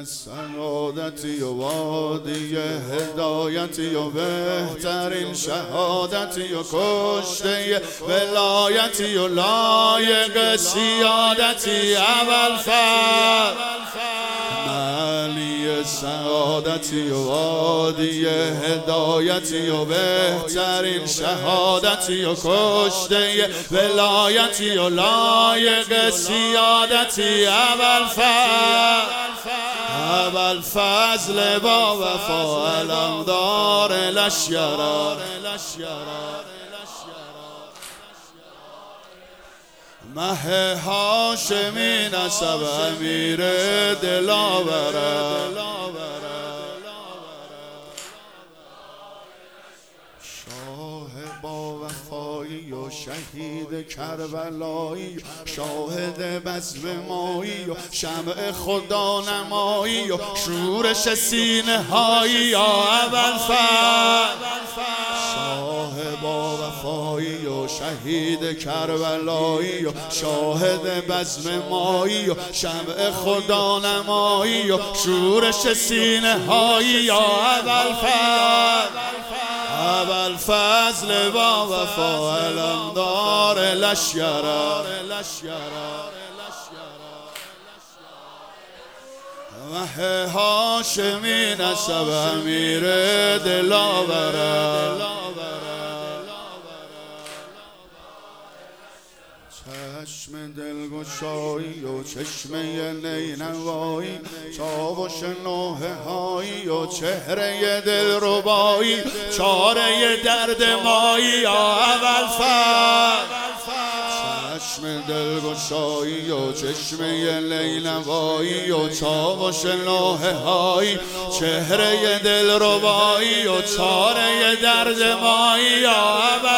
سعادتی و وادی هدایتی و بهترین شهادتی و کشته ولایتی و لایق سیادتی ابوالفضل علی سعادتی و وادی هدایتی و بهترین شهادتی و کشته ولایتی و لایق سیادتی ابوالفضل با وفا علمدار لشکر مه هاشمی نسب امیر دلاور شاه با وفایی و شهید کربلایی شاهد بزم مایی و شمع خدا نمایی و شورش سینه هایی یا ابوالفضل شاه با وفایی و شهید کربلایی و شاهد بزم مایی و شمع خدا نمایی و شورش سینه هایی یا ابوالفضل با وفا علمدار لشکر مه هاشمی نسب امیر دلاور چشم دلگشایی و چشمه نینوایی چاوش نوحه هایی و چهره دلربایی چاره درد مایی یا ابوالفضل چشم دلگشایی و چشمه نینوایی و چاوش نوحه هایی چهره دلربایی و چاره درد مایی یا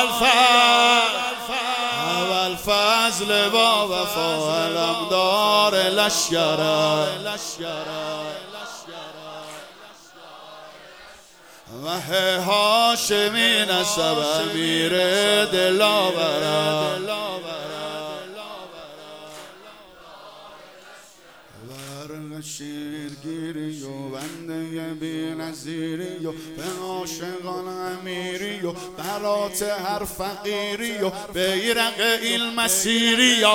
ابوالفضل با وفا علمدار لشکر مه هاشمی نسب امیر دلاور شیرگیری و بنده بی نظیری و به عاشقان امیری و برات هر فقیری و بیرق این مسیری یا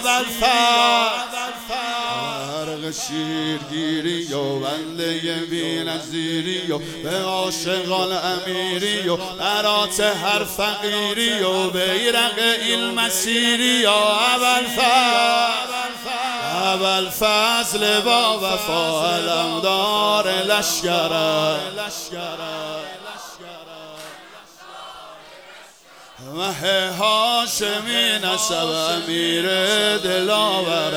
ابوالفضل شیرگیری و بنده بی نظیری و به عاشقان امیری و برات هر فقیری و بیرق این مسیری یا ابوالفضل با وفا علمدار لشکر مه هاشمی نسب امیر دلاور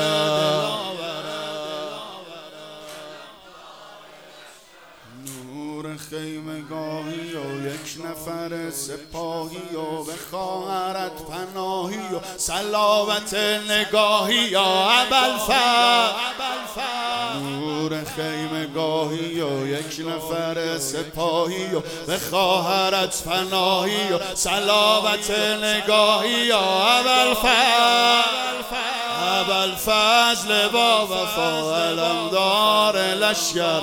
خیمگاهی و یک نفر سپاهی و به خواهرت پناهی و صلابت نگاهی یا ابوالفضل نور خیمگاهی و یک نفر سپاهی و به خواهرت پناهی و صلابت نگاهی یا ابوالفضل با وفا علمدار لشکر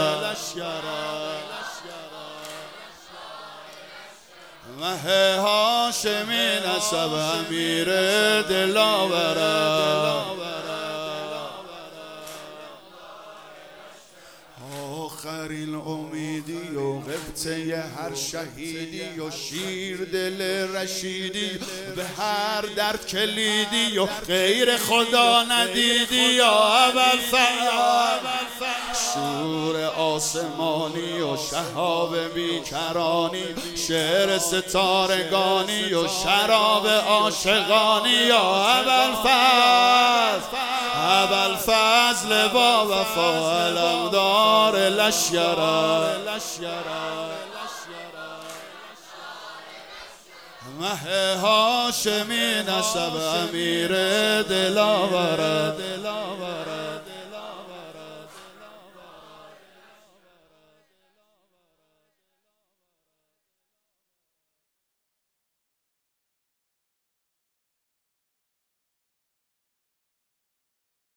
مه هاشمی نسب امیر دلاور آخرین امیدی و غبطه هر شهیدی و شیر دل رشیدی به هر درد کلیدی و غیر خدا ندیدی یا ابوالفضل شور آسمانی و شهاب بیکرانی شعر ستارگانی و شراب عاشقانی یا ابوالفضل با وفا علمدار لشکر مه هاشمی نسب امیر دلاور